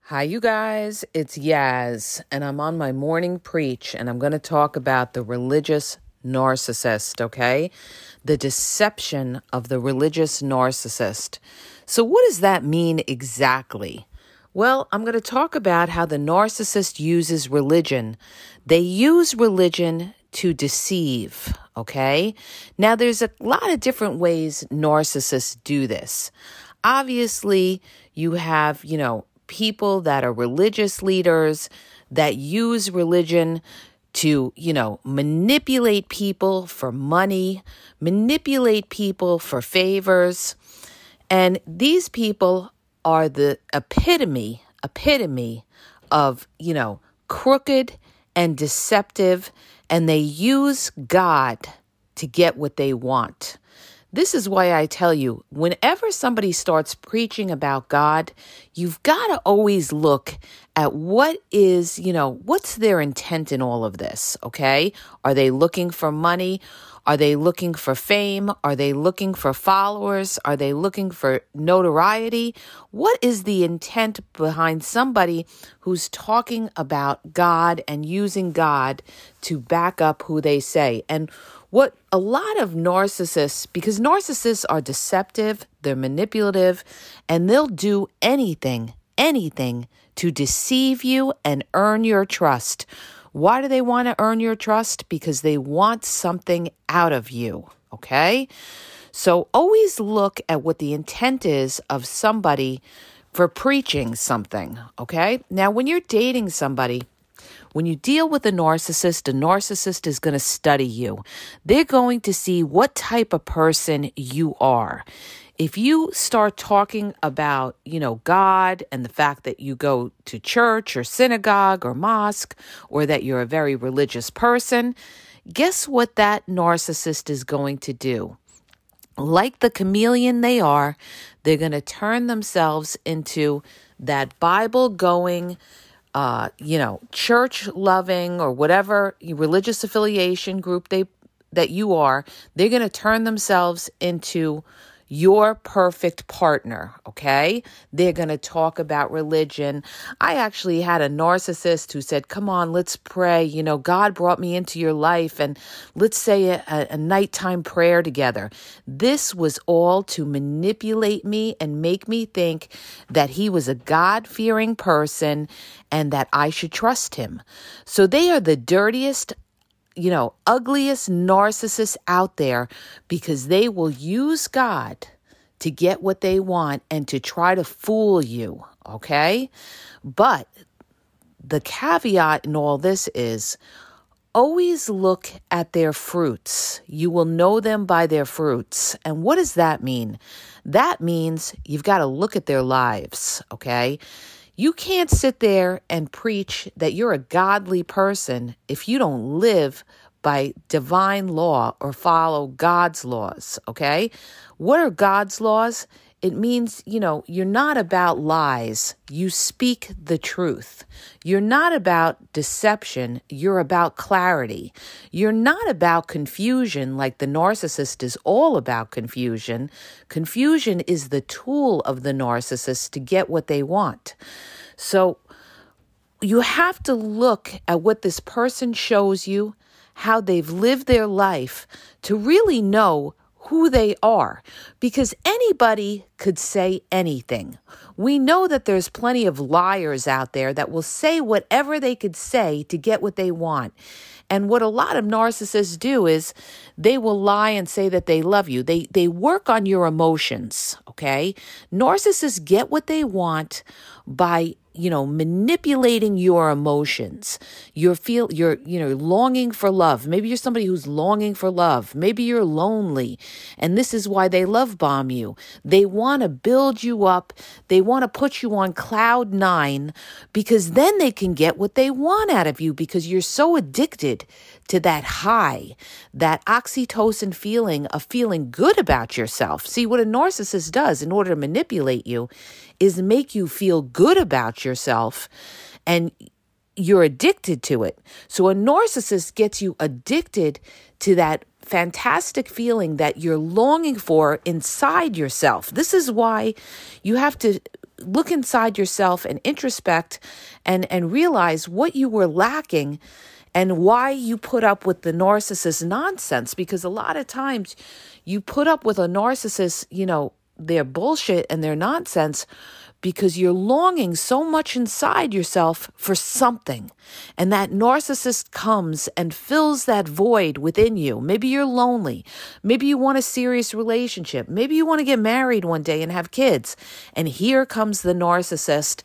Hi, you guys. It's Yaz, and I'm on my morning preach, and I'm going to talk about the religious narcissist, okay? The deception of the religious narcissist. So, what does that mean exactly? Well, I'm going to talk about how the narcissist uses religion. They use religion to deceive, okay? Now, there's a lot of different ways narcissists do this. Obviously, you have, people that are religious leaders that use religion to, manipulate people for money, manipulate people for favors. And these people are the epitome of, crooked and deceptive, and they use God to get what they want. This is why I tell you, whenever somebody starts preaching about God, you've got to always look at what's their intent in all of this, okay? Are they looking for money? Are they looking for fame? Are they looking for followers? Are they looking for notoriety? What is the intent behind somebody who's talking about God and using God to back up who they say? And what a lot of narcissists, because narcissists are deceptive, they're manipulative, and they'll do anything to deceive you and earn your trust. Why do they want to earn your trust? Because they want something out of you, okay? So always look at what the intent is of somebody for preaching something, okay? Now, when you're dating somebody, when you deal with a narcissist is going to study you. They're going to see what type of person you are. If you start talking about, God and the fact that you go to church or synagogue or mosque, or that you're a very religious person, guess what that narcissist is going to do? Like the chameleon they are, they're going to turn themselves into that Bible-going, church-loving or whatever religious affiliation group that you are. They're going to turn themselves into your perfect partner, okay? They're going to talk about religion. I actually had a narcissist who said, come on, let's pray. God brought me into your life and let's say a nighttime prayer together. This was all to manipulate me and make me think that he was a God-fearing person and that I should trust him. So they are the dirtiest, ugliest narcissists out there because they will use God to get what they want and to try to fool you, okay? But the caveat in all this is always look at their fruits. You will know them by their fruits. And what does that mean? That means you've got to look at their lives, okay? You can't sit there and preach that you're a godly person if you don't live by divine law or follow God's laws, okay? What are God's laws? It means, you're not about lies. You speak the truth. You're not about deception. You're about clarity. You're not about confusion like the narcissist is all about confusion. Confusion is the tool of the narcissist to get what they want. So you have to look at what this person shows you, how they've lived their life to really know who they are, because anybody could say anything. We know that there's plenty of liars out there that will say whatever they could say to get what they want. And what a lot of narcissists do is they will lie and say that they love you. They work on your emotions, okay? Narcissists get what they want by manipulating your emotions. You're longing for love. Maybe you're somebody who's longing for love. Maybe you're lonely. And this is why they love bomb you. They want to build you up. They want to put you on cloud 9 because then they can get what they want out of you because you're so addicted to that high, that oxytocin feeling of feeling good about yourself. See, what a narcissist does in order to manipulate you is make you feel good about yourself, and you're addicted to it. So a narcissist gets you addicted to that fantastic feeling that you're longing for inside yourself. This is why you have to look inside yourself and introspect and realize what you were lacking and why you put up with the narcissist nonsense. Because a lot of times you put up with a narcissist, their bullshit and their nonsense because you're longing so much inside yourself for something. And that narcissist comes and fills that void within you. Maybe you're lonely. Maybe you want a serious relationship. Maybe you want to get married one day and have kids. And here comes the narcissist,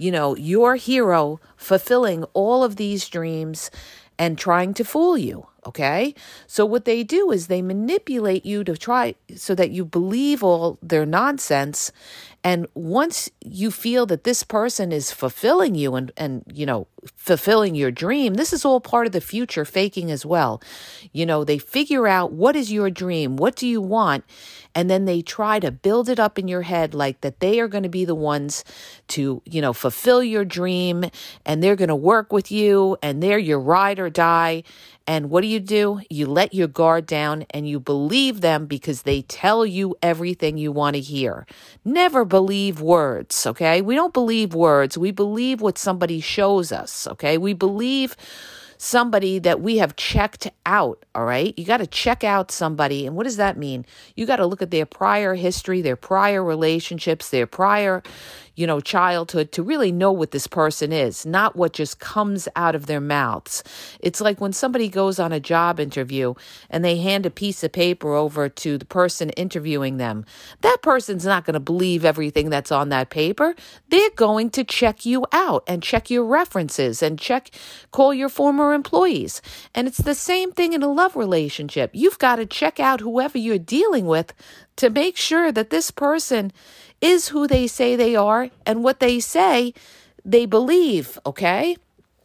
your hero, fulfilling all of these dreams and trying to fool you. Okay. So what they do is they manipulate you to try so that you believe all their nonsense. And once you feel that this person is fulfilling you and fulfilling your dream, this is all part of the future faking as well. They figure out what is your dream? What do you want? And then they try to build it up in your head like that they are going to be the ones to, fulfill your dream, and they're going to work with you, and they're your ride or die. And what do? You let your guard down and you believe them because they tell you everything you want to hear. Never believe words, okay? We don't believe words. We believe what somebody shows us, okay? We believe somebody that we have checked out, all right? You got to check out somebody. And what does that mean? You got to look at their prior history, their prior relationships, their prior, childhood to really know what this person is, not what just comes out of their mouths. It's like when somebody goes on a job interview and they hand a piece of paper over to the person interviewing them. That person's not going to believe everything that's on that paper. They're going to check you out and check your references and call your former employees. And it's the same thing in a love relationship. You've got to check out whoever you're dealing with to make sure that this person is who they say they are and what they say they believe, okay?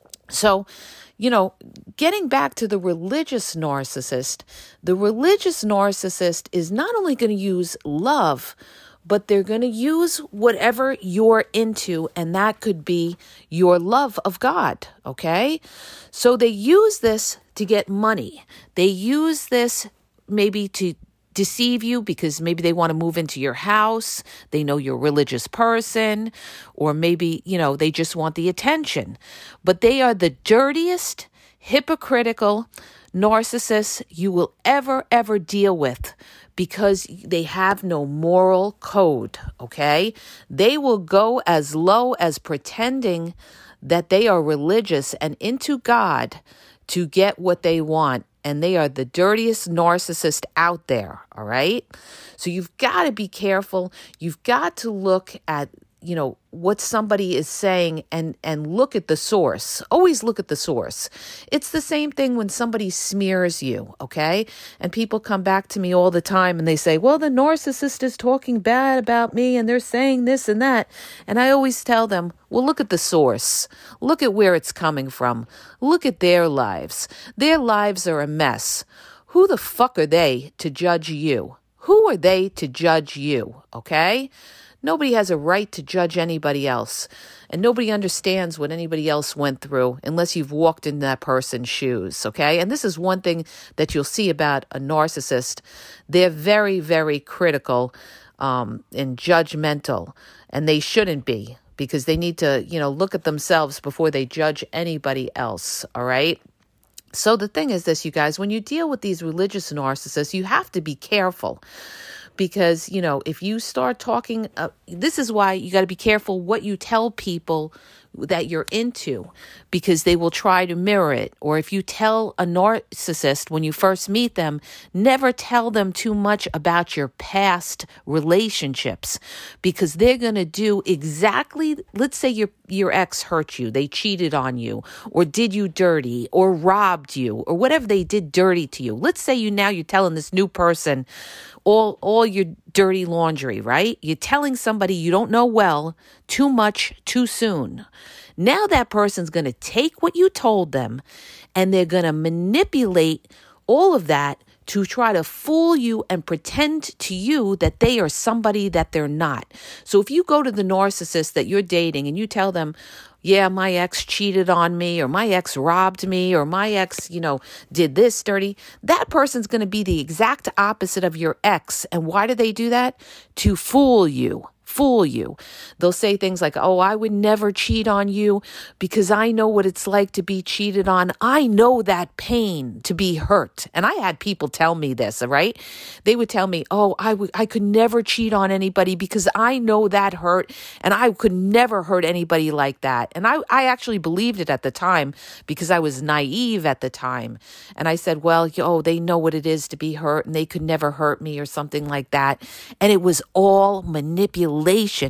So, getting back to the religious narcissist is not only going to use love, but they're going to use whatever you're into, and that could be your love of God, okay? So they use this to get money. They use this maybe to deceive you because maybe they want to move into your house. They know you're a religious person, or maybe, they just want the attention. But they are the dirtiest, hypocritical narcissists you will ever deal with because they have no moral code, okay? They will go as low as pretending that they are religious and into God to get what they want. And they are the dirtiest narcissist out there, all right? So you've got to be careful. You've got to look at, what somebody is saying and look at the source. Always look at the source. It's the same thing when somebody smears you, okay? And people come back to me all the time and they say, well, the narcissist is talking bad about me and they're saying this and that. And I always tell them, well, look at the source. Look at where it's coming from. Look at their lives. Their lives are a mess. Who the fuck are they to judge you? Who are they to judge you, okay? Nobody has a right to judge anybody else, and nobody understands what anybody else went through unless you've walked in that person's shoes, okay? And this is one thing that you'll see about a narcissist. They're very, very critical and judgmental, and they shouldn't be because they need to, look at themselves before they judge anybody else, all right? So the thing is this, you guys, when you deal with these religious narcissists, you have to be careful. Because, if you start talking, this is why you got to be careful what you tell people that you're into, because they will try to mirror it. Or if you tell a narcissist when you first meet them, never tell them too much about your past relationships, because they're going to do exactly, let's say your ex hurt you, they cheated on you, or did you dirty, or robbed you, or whatever they did dirty to you. Let's say you're telling this new person all your dirty laundry, right? You're telling somebody you don't know well too much too soon. Now that person's going to take what you told them and they're going to manipulate all of that to try to fool you and pretend to you that they are somebody that they're not. So if you go to the narcissist that you're dating and you tell them, yeah, my ex cheated on me, or my ex robbed me, or my ex, did this dirty, that person's going to be the exact opposite of your ex. And why do they do that? To fool you. fool you. They'll say things like, oh, I would never cheat on you because I know what it's like to be cheated on. I know that pain to be hurt. And I had people tell me this, all right? They would tell me, oh, I could never cheat on anybody because I know that hurt and I could never hurt anybody like that. And I actually believed it at the time because I was naive at the time. And I said, well, they know what it is to be hurt and they could never hurt me or something like that. And it was all manipulation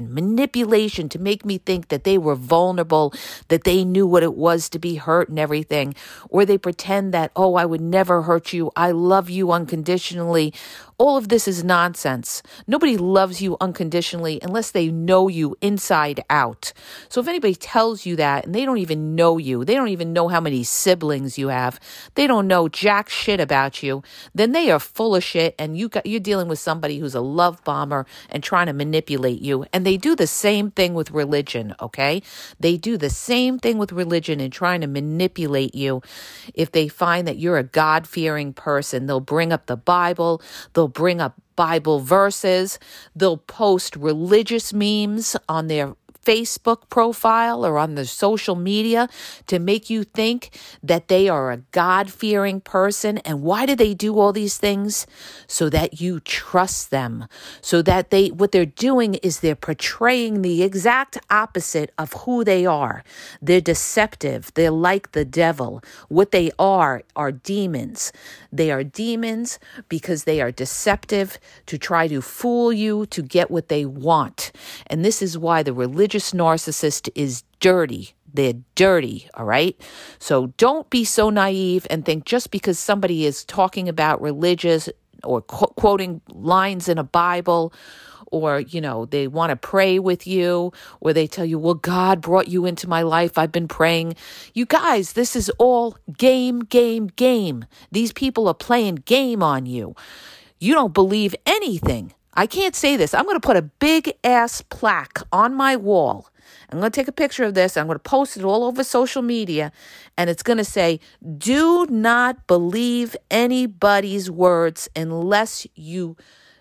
to make me think that they were vulnerable, that they knew what it was to be hurt and everything. Or they pretend that, oh, I would never hurt you. I love you unconditionally. All of this is nonsense. Nobody loves you unconditionally unless they know you inside out. So if anybody tells you that and they don't even know you, they don't even know how many siblings you have, they don't know jack shit about you, then they are full of shit and you're dealing with somebody who's a love bomber and trying to manipulate you. And they do the same thing with religion, okay? They do the same thing with religion and trying to manipulate you. If they find that you're a God-fearing person, they'll bring up the Bible, they'll bring up Bible verses, they'll post religious memes on their Facebook profile or on their social media to make you think that they are a God-fearing person. And why do they do all these things? So that you trust them. So that what they're doing is they're portraying the exact opposite of who they are. They're deceptive. They're like the devil. What they are demons. They are demons because they are deceptive to try to fool you to get what they want. And this is why the religious narcissist is dirty. They're dirty, all right? So don't be so naive and think just because somebody is talking about religious or quoting lines in a Bible or, they want to pray with you, or they tell you, well, God brought you into my life. I've been praying. You guys, this is all game. These people are playing game on you. You don't believe anything. I can't say this. I'm going to put a big ass plaque on my wall. I'm going to take a picture of this. I'm going to post it all over social media. And it's going to say, do not believe anybody's words unless you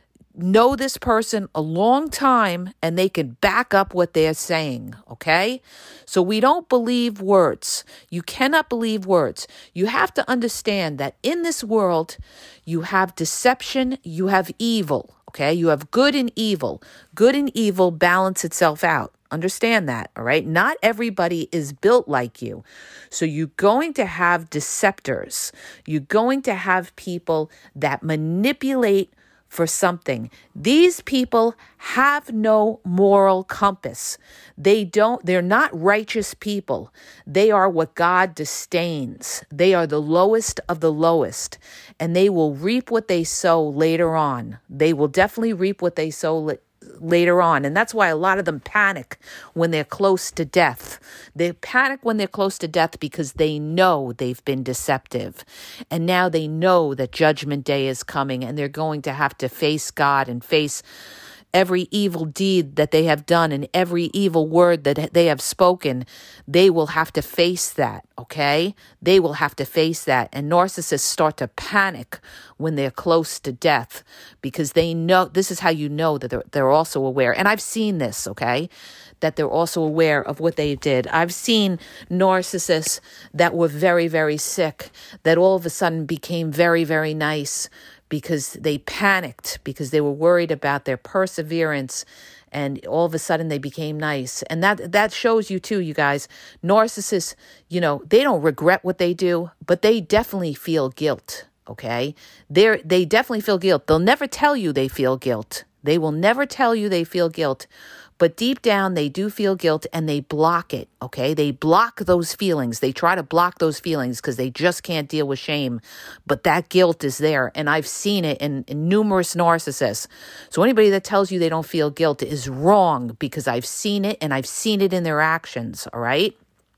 know this person a long time and they can back up what they're saying, okay? So we don't believe words. You cannot believe words. You have to understand that in this world, you have deception, you have evil, okay? You have good and evil. Good and evil balance itself out. Understand that, all right? Not everybody is built like you. So you're going to have deceptors. You're going to have people that manipulate for something. These people have no moral compass. They're not righteous people. They are what God disdains. They are the lowest of the lowest, and they will reap what they sow later on. They will definitely reap what they sow later on. And that's why a lot of them panic when they're close to death. They panic when they're close to death because they know they've been deceptive. And now they know that Judgment Day is coming and they're going to have to face God and face every evil deed that they have done and every evil word that they have spoken. They will have to face that, okay? They will have to face that. And narcissists start to panic when they're close to death because they know, this is how you know that they're also aware. And I've seen this, okay? That they're also aware of what they did. I've seen narcissists that were very, very sick, that all of a sudden became very, very nice because they panicked, because they were worried about their perseverance, and all of a sudden they became nice. And that shows you too, you guys, narcissists, they don't regret what they do, but they definitely feel guilt, okay? They definitely feel guilt. They'll never tell you they feel guilt. They will never tell you they feel guilt. But deep down, they do feel guilt and they block it, okay? They block those feelings. They try to block those feelings because they just can't deal with shame. But that guilt is there, and I've seen it in numerous narcissists. So anybody that tells you they don't feel guilt is wrong because I've seen it, and I've seen it in their actions, all right?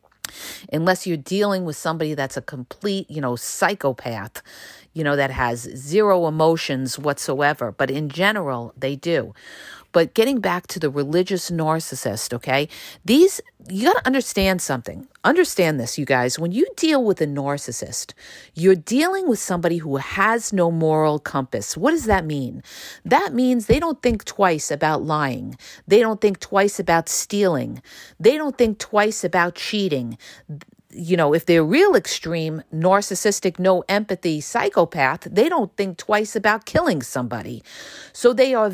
Unless you're dealing with somebody that's a complete, psychopath, that has zero emotions whatsoever. But in general, they do. But getting back to the religious narcissist, okay? You got to understand something. Understand this, you guys. When you deal with a narcissist, you're dealing with somebody who has no moral compass. What does that mean? That means they don't think twice about lying. They don't think twice about stealing. They don't think twice about cheating. If they're real extreme, narcissistic, no empathy psychopath, they don't think twice about killing somebody. So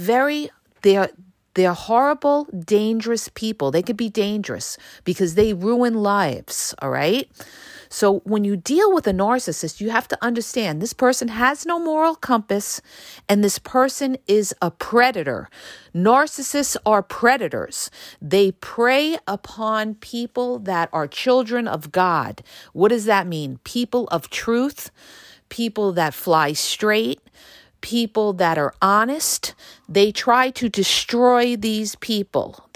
they're horrible, dangerous people. They could be dangerous because they ruin lives, all right? So when you deal with a narcissist, you have to understand this person has no moral compass and this person is a predator. Narcissists are predators. They prey upon people that are children of God. What does that mean? People of truth, people that fly straight, people that are honest. They try to destroy these people.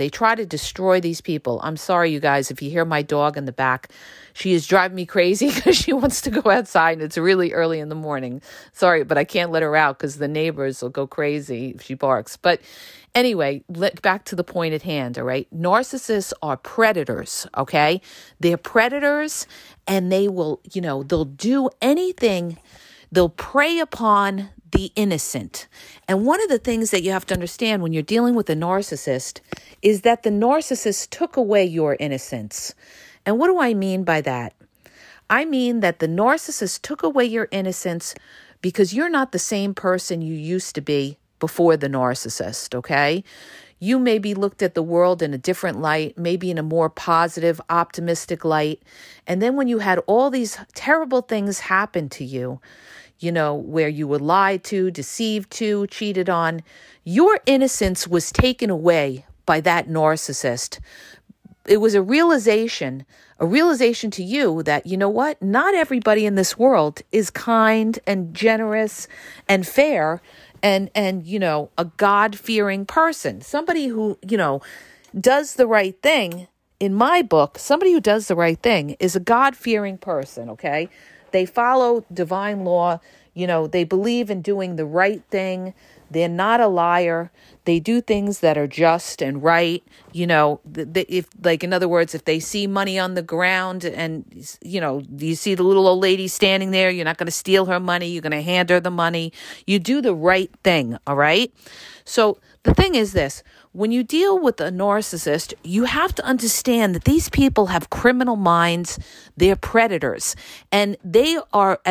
I'm sorry, you guys, if you hear my dog in the back. She is driving me crazy because she wants to go outside and it's really early in the morning. Sorry, but I can't let her out because the neighbors will go crazy if she barks. But anyway, back to the point at hand, all right? Narcissists are predators, okay? They're predators and they will, they'll do anything. They'll prey upon the innocent. And one of the things that you have to understand when you're dealing with a narcissist is that the narcissist took away your innocence. And what do I mean by that? I mean that the narcissist took away your innocence because you're not the same person you used to be before the narcissist, okay? You maybe looked at the world in a different light, maybe in a more positive, optimistic light. And then when you had all these terrible things happen to you, where you were lied to, deceived to, cheated on, your innocence was taken away by that narcissist. It was a realization to you that, you know what? Not everybody in this world is kind and generous and fair and a God-fearing person. Somebody who, does the right thing. In my book, somebody who does the right thing is a God-fearing person, okay? They follow divine law. They believe in doing the right thing. They're not a liar. They do things that are just and right. In other words, if they see money on the ground and, you see the little old lady standing there, you're not going to steal her money. You're going to hand her the money. You do the right thing. All right. So the thing is this. When you deal with a narcissist, you have to understand that these people have criminal minds. They're predators. And the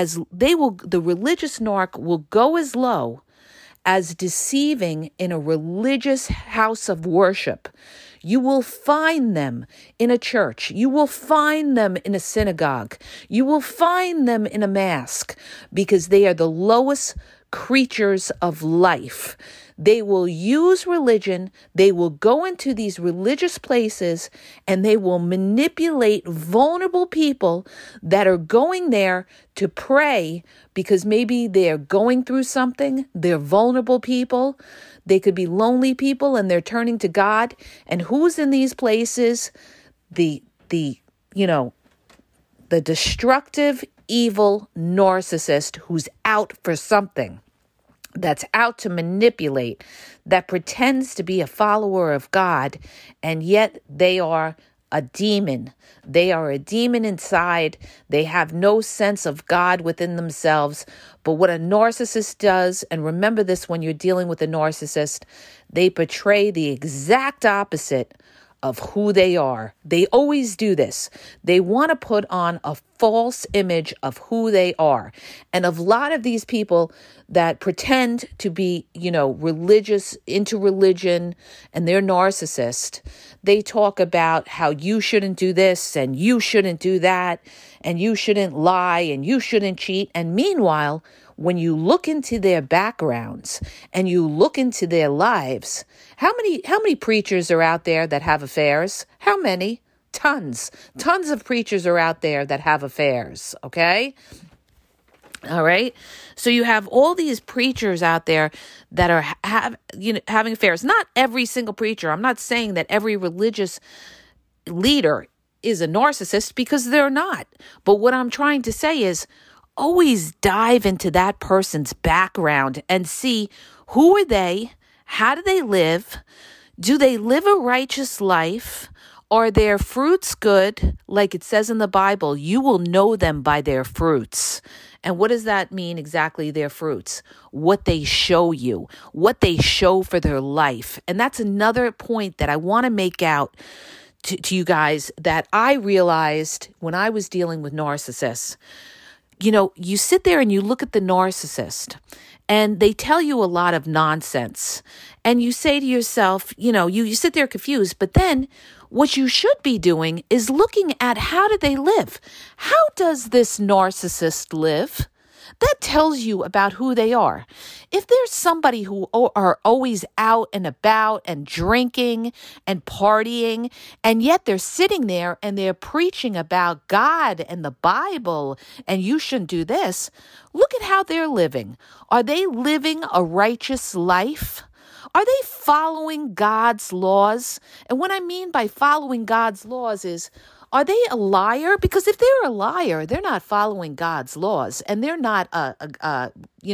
religious narc will go as low as deceiving in a religious house of worship. You will find them in a church. You will find them in a synagogue. You will find them in a mosque because they are the lowest creatures of life. They will use religion. They will go into these religious places and they will manipulate vulnerable people that are going there to pray because maybe they're going through something. They're vulnerable people. They could be lonely people and they're turning to God. And who's in these places? The destructive, evil narcissist who's out for something. That's out to manipulate, that pretends to be a follower of God, and yet they are a demon. They are a demon inside. They have no sense of God within themselves. But what a narcissist does, and remember this when you're dealing with a narcissist, they portray the exact opposite of who they are. They always do this. They want to put on a false image of who they are. And a lot of these people that pretend to be, religious, into religion, and they're narcissist, they talk about how you shouldn't do this and you shouldn't do that and you shouldn't lie and you shouldn't cheat. And meanwhile, when you look into their backgrounds and you look into their lives, how many preachers are out there that have affairs? How many? Tons of preachers are out there that have affairs. Okay. All right. So you have all these preachers out there that are having affairs. Not every single preacher. I'm not saying that every religious leader is a narcissist because they're not. But what I'm trying to say is always dive into that person's background and see who are they, How do they live? Do they live a righteous life? Are their fruits good? Like it says in the Bible, you will know them by their fruits. And what does that mean exactly, their fruits? What they show you, what they show for their life. And that's another point that I want to make out to you guys that I realized when I was dealing with narcissists. You know, you sit there and you look at the narcissist and they tell you a lot of nonsense. And you say to yourself, you sit there confused, but then what you should be doing is looking at how do they live? How does this narcissist live? That tells you about who they are. If there's somebody who are always out and about and drinking and partying, and yet they're sitting there and they're preaching about God and the Bible, and you shouldn't do this, look at how they're living. Are they living a righteous life? Are they following God's laws? And what I mean by following God's laws is, are they a liar? Because if they're a liar, they're not following God's laws, and they're not a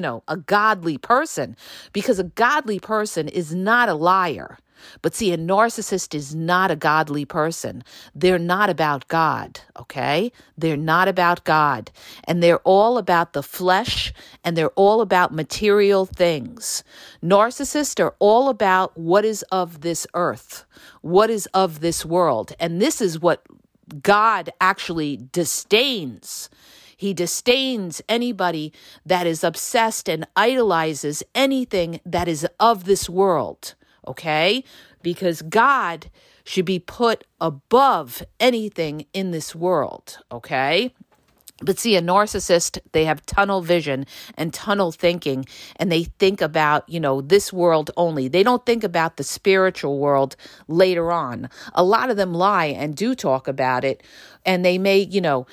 godly person, because a godly person is not a liar. But see, a narcissist is not a godly person. They're not about God, okay? They're not about God. And they're all about the flesh, and they're all about material things. Narcissists are all about what is of this earth, what is of this world. And this is what God actually disdains. He disdains anybody that is obsessed and idolizes anything that is of this world, okay? Because God should be put above anything in this world, okay? But see, a narcissist, they have tunnel vision and tunnel thinking, and they think about, this world only. They don't think about the spiritual world later on. A lot of them lie and do talk about it, and they may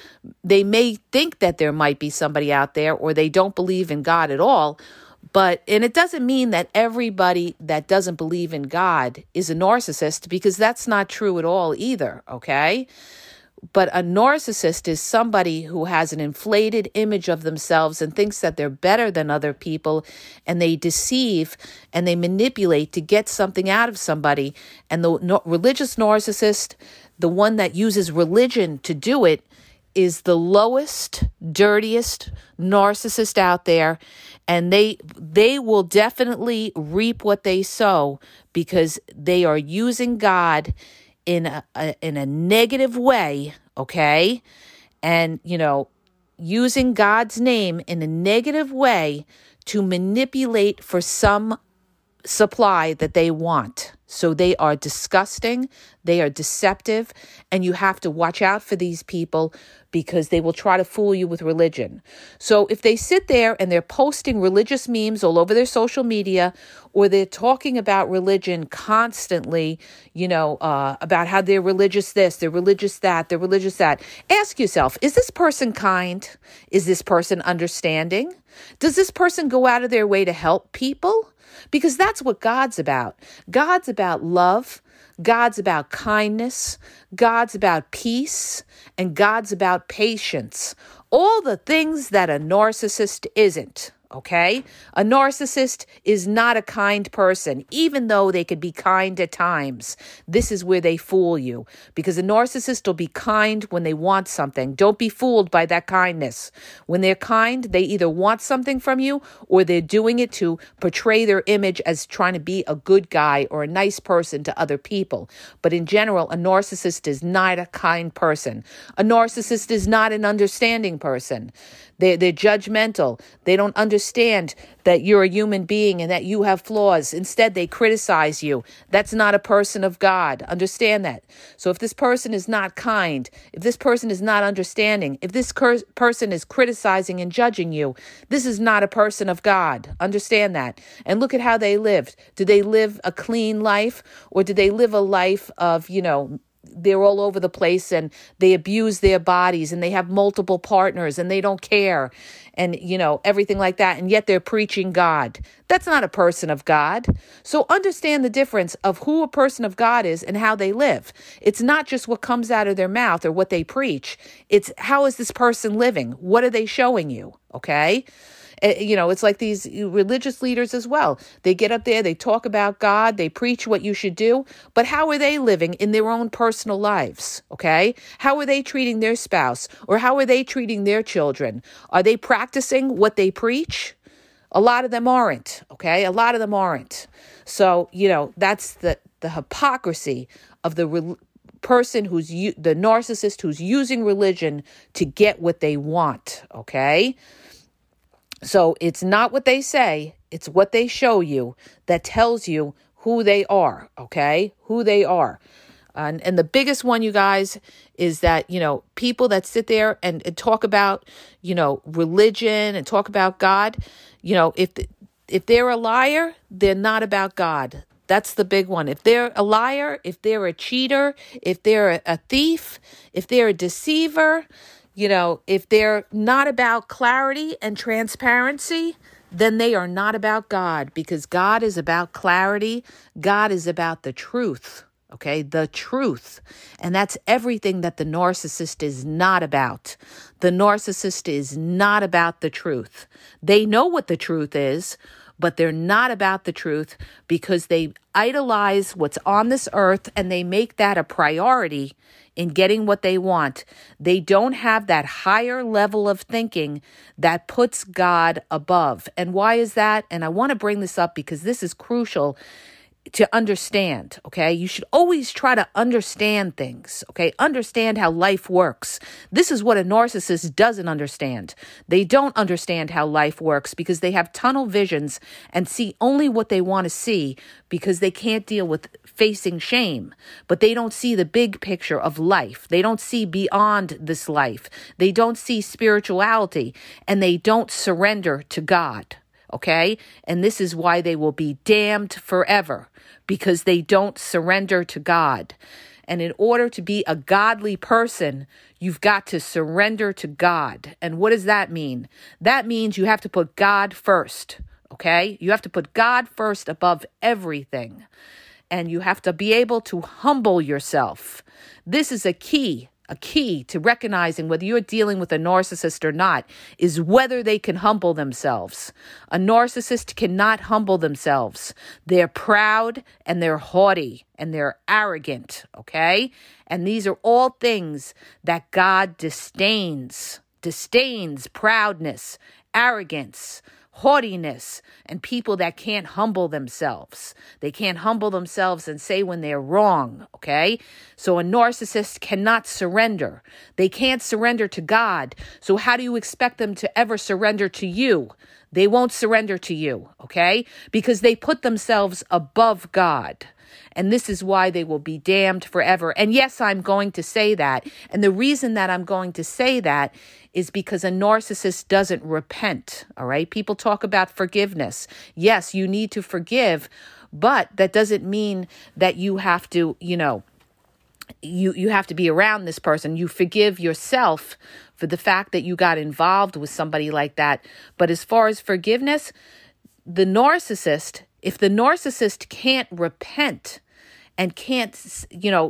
think that there might be somebody out there, or they don't believe in God at all. And it doesn't mean that everybody that doesn't believe in God is a narcissist, because that's not true at all either, okay? But a narcissist is somebody who has an inflated image of themselves and thinks that they're better than other people, and they deceive and they manipulate to get something out of somebody. And the religious narcissist, the one that uses religion to do it, is the lowest, dirtiest narcissist out there. And they will definitely reap what they sow, because they are using God in a negative way, okay? And, using God's name in a negative way to manipulate for some supply that they want. So they are disgusting, they are deceptive, and you have to watch out for these people, because they will try to fool you with religion. So if they sit there and they're posting religious memes all over their social media, or they're talking about religion constantly, about how they're religious this, they're religious that, they're religious that, ask yourself, is this person kind? Is this person understanding? Does this person go out of their way to help people? Because that's what God's about. God's about love. God's about kindness. God's about peace. And God's about patience. All the things that a narcissist isn't. Okay? A narcissist is not a kind person, even though they could be kind at times. This is where they fool you, because a narcissist will be kind when they want something. Don't be fooled by that kindness. When they're kind, they either want something from you, or they're doing it to portray their image as trying to be a good guy or a nice person to other people. But in general, a narcissist is not a kind person. A narcissist is not an understanding person. They're judgmental. They don't understand that you're a human being and that you have flaws. Instead, they criticize you. That's not a person of God. Understand that. So if this person is not kind, if this person is not understanding, if this person is criticizing and judging you, this is not a person of God. Understand that. And look at how they lived. Did they live a clean life, or did they live a life of, they're all over the place and they abuse their bodies and they have multiple partners and they don't care and, everything like that. And yet they're preaching God. That's not a person of God. So understand the difference of who a person of God is and how they live. It's not just what comes out of their mouth or what they preach. It's how is this person living? What are they showing you? Okay. It's like these religious leaders as well. They get up there, they talk about God, they preach what you should do, but how are they living in their own personal lives? Okay? How are they treating their spouse? Or how are they treating their children? Are they practicing what they preach? A lot of them aren't, okay? A lot of them aren't. So, that's the hypocrisy of the person the narcissist who's using religion to get what they want, okay? So it's not what they say, it's what they show you that tells you who they are, okay? Who they are. And the biggest one, you guys, is that, people that sit there and talk about, religion and talk about God, if they're a liar, they're not about God. That's the big one. If they're a liar, if they're a cheater, if they're a thief, if they're a deceiver, if they're not about clarity and transparency, then they are not about God, because God is about clarity. God is about the truth. Okay, the truth. And that's everything that the narcissist is not about. The narcissist is not about the truth. They know what the truth is, but they're not about the truth because they idolize what's on this earth and they make that a priority in getting what they want. They don't have that higher level of thinking that puts God above. And why is that? And I want to bring this up because this is crucial to understand, okay? You should always try to understand things, okay? Understand how life works. This is what a narcissist doesn't understand. They don't understand how life works because they have tunnel visions and see only what they want to see because they can't deal with facing shame. But they don't see the big picture of life. They don't see beyond this life. They don't see spirituality, and they don't surrender to God. Okay? And this is why they will be damned forever, because they don't surrender to God. And in order to be a godly person, you've got to surrender to God. And what does that mean? That means you have to put God first. Okay? You have to put God first above everything. And you have to be able to humble yourself. This is a key to recognizing whether you're dealing with a narcissist or not, is whether they can humble themselves. A narcissist cannot humble themselves. They're proud and they're haughty and they're arrogant, okay? And these are all things that God disdains. Disdains proudness, arrogance, haughtiness, and people that can't humble themselves. They can't humble themselves and say when they're wrong, okay? So a narcissist cannot surrender. They can't surrender to God. So how do you expect them to ever surrender to you? They won't surrender to you, okay? Because they put themselves above God. And this is why they will be damned forever. And yes, I'm going to say that. And the reason that I'm going to say that is because a narcissist doesn't repent, all right? People talk about forgiveness. Yes, you need to forgive, but that doesn't mean that you have to, you have to be around this person. You forgive yourself for the fact that you got involved with somebody like that. But as far as forgiveness, if the narcissist can't repent and can't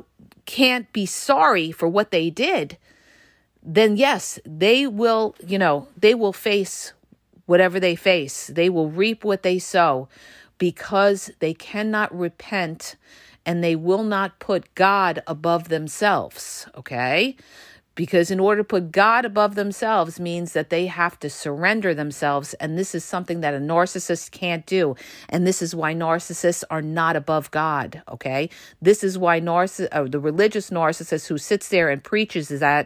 be sorry for what they did, then yes, they will face whatever they face. They will reap what they sow because they cannot repent and they will not put God above themselves, okay? Because in order to put God above themselves means that they have to surrender themselves. And this is something that a narcissist can't do. And this is why narcissists are not above God, okay? This is why the religious narcissist who sits there and preaches is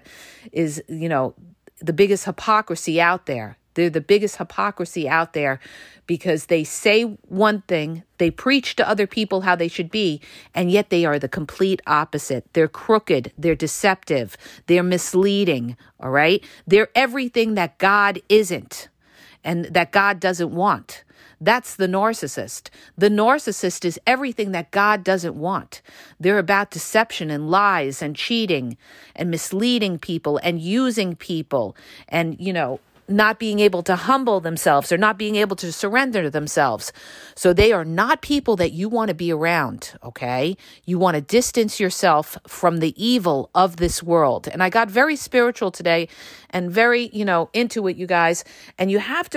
the biggest hypocrisy out there. They're the biggest hypocrisy out there because they say one thing, they preach to other people how they should be, and yet they are the complete opposite. They're crooked, they're deceptive, they're misleading, all right? They're everything that God isn't and that God doesn't want. That's the narcissist. The narcissist is everything that God doesn't want. They're about deception and lies and cheating and misleading people and using people and, not being able to humble themselves or not being able to surrender to themselves. So they are not people that you want to be around, okay? You want to distance yourself from the evil of this world. And I got very spiritual today and very, into it, you guys. And you have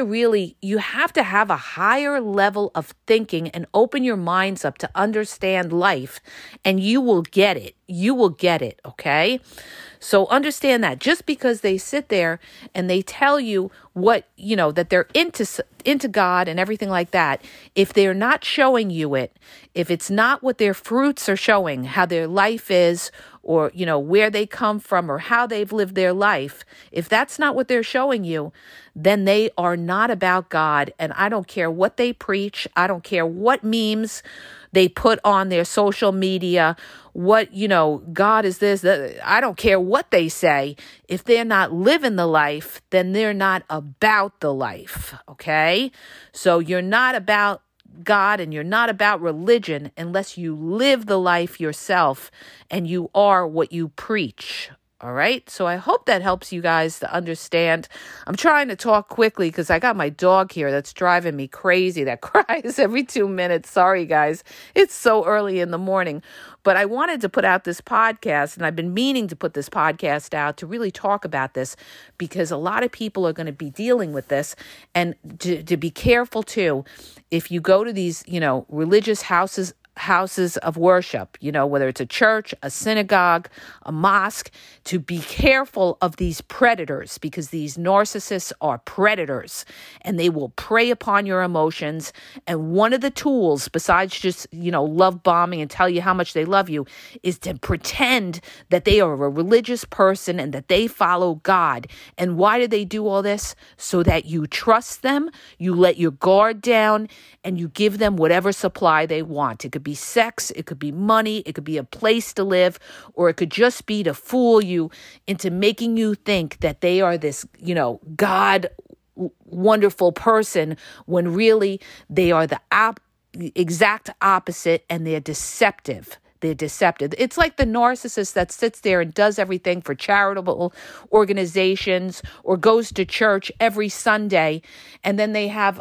to have a higher level of thinking and open your minds up to understand life, and you will get it. You will get it, okay? So understand that just because they sit there and they tell you what, that they're into God and everything like that, if they're not showing you it, if it's not what their fruits are showing, how their life is, or, where they come from or how they've lived their life, if that's not what they're showing you, then they are not about God. And I don't care what they preach. I don't care what memes they put on their social media, what, God is this. I don't care what they say. If they're not living the life, then they're not about the life, okay? So you're not about God and you're not about religion unless you live the life yourself and you are what you preach. All right. So I hope that helps you guys to understand. I'm trying to talk quickly because I got my dog here that's driving me crazy, that cries every 2 minutes. Sorry, guys. It's so early in the morning. But I wanted to put out this podcast, and I've been meaning to put this podcast out to really talk about this because a lot of people are going to be dealing with this. And to be careful, too, if you go to these, religious houses of worship, whether it's a church, a synagogue, a mosque, to be careful of these predators because these narcissists are predators and they will prey upon your emotions. And one of the tools, besides just, love bombing and tell you how much they love you, is to pretend that they are a religious person and that they follow God. And why do they do all this? So that you trust them, you let your guard down, and you give them whatever supply they want. It could be sex, it could be money, it could be a place to live, or it could just be to fool you into making you think that they are this, God wonderful person when really they are the exact opposite and they're deceptive. They're deceptive. It's like the narcissist that sits there and does everything for charitable organizations or goes to church every Sunday, and then they have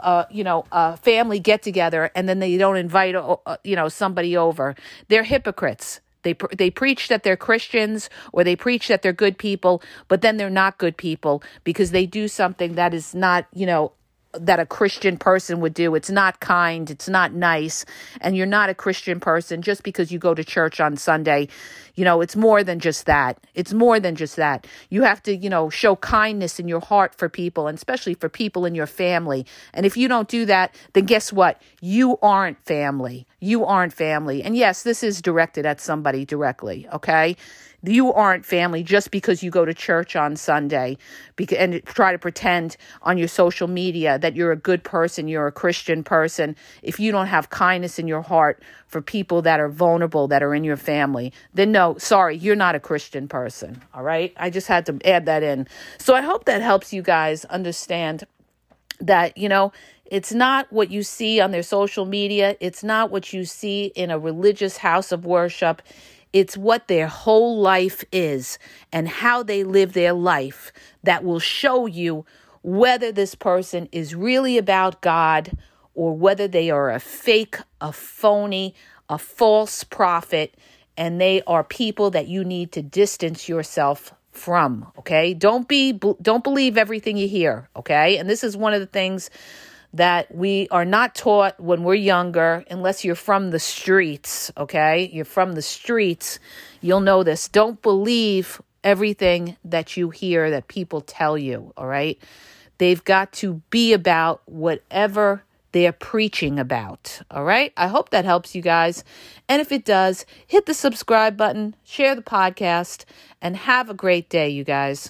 a family get together, and then they don't invite somebody over. They're hypocrites. They preach that they're Christians or they preach that they're good people, but then they're not good people because they do something that is not, that a Christian person would do. It's not kind. It's not nice. And you're not a Christian person just because you go to church on Sunday. It's more than just that. It's more than just that. You have to, show kindness in your heart for people, and especially for people in your family. And if you don't do that, then guess what? You aren't family. You aren't family. And yes, this is directed at somebody directly, okay? You aren't family just because you go to church on Sunday and try to pretend on your social media that you're a good person, you're a Christian person. If you don't have kindness in your heart for people that are vulnerable, that are in your family, then no, sorry, you're not a Christian person, all right? I just had to add that in. So I hope that helps you guys understand that, it's not what you see on their social media. It's not what you see in a religious house of worship. It's what their whole life is and how they live their life that will show you whether this person is really about God or whether they are a fake, a phony, a false prophet, and they are people that you need to distance yourself from, okay? Don't believe everything you hear, okay? And this is one of the things that we are not taught when we're younger, unless you're from the streets, okay? You're from the streets, you'll know this. Don't believe everything that you hear that people tell you, all right? They've got to be about whatever they're preaching about, all right? I hope that helps you guys. And if it does, hit the subscribe button, share the podcast, and have a great day, you guys.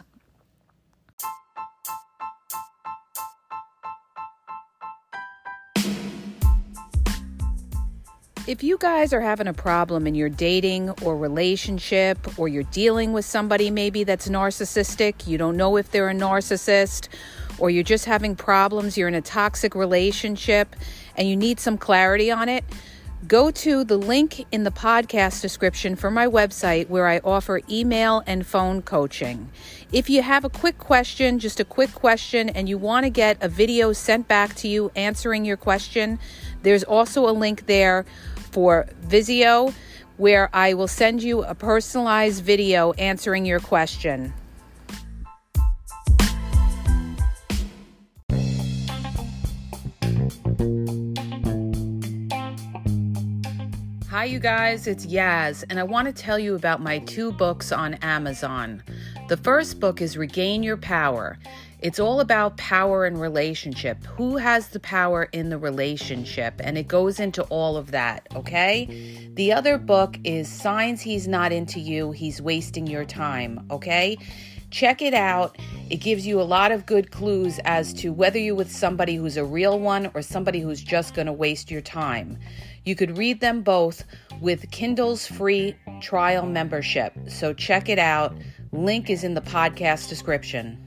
If you guys are having a problem in your dating or relationship, or you're dealing with somebody maybe that's narcissistic, you don't know if they're a narcissist, or you're just having problems, you're in a toxic relationship and you need some clarity on it, Go to the link in the podcast description for my website where I offer email and phone coaching. If you have a quick question, just a quick question, and you want to get a video sent back to you answering your question, there's also a link there for Vizio where I will send you a personalized video answering your question. Hi, you guys, it's Yaz, and I want to tell you about my 2 books on Amazon. The first book is Regain Your Power. It's all about power and relationship. Who has the power in the relationship? And it goes into all of that, okay? The other book is Signs He's Not Into You, He's Wasting Your Time, okay? Check it out. It gives you a lot of good clues as to whether you're with somebody who's a real one or somebody who's just going to waste your time. You could read them both with Kindle's free trial membership. So check it out. Link is in the podcast description.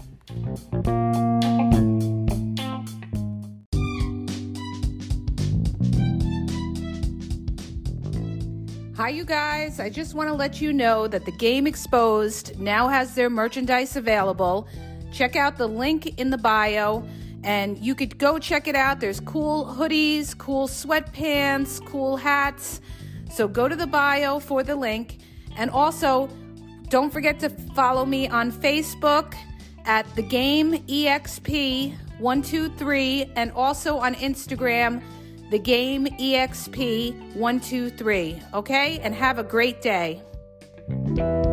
Hi, you guys. I just want to let you know that the Game Exposed now has their merchandise available. Check out the link in the bio, and you could go check it out. There's cool hoodies, cool sweatpants, cool hats. So go to the bio for the link. And also, don't forget to follow me on Facebook at The Game EXP 123, and also on Instagram, The Game EXP 123. Okay? And have a great day.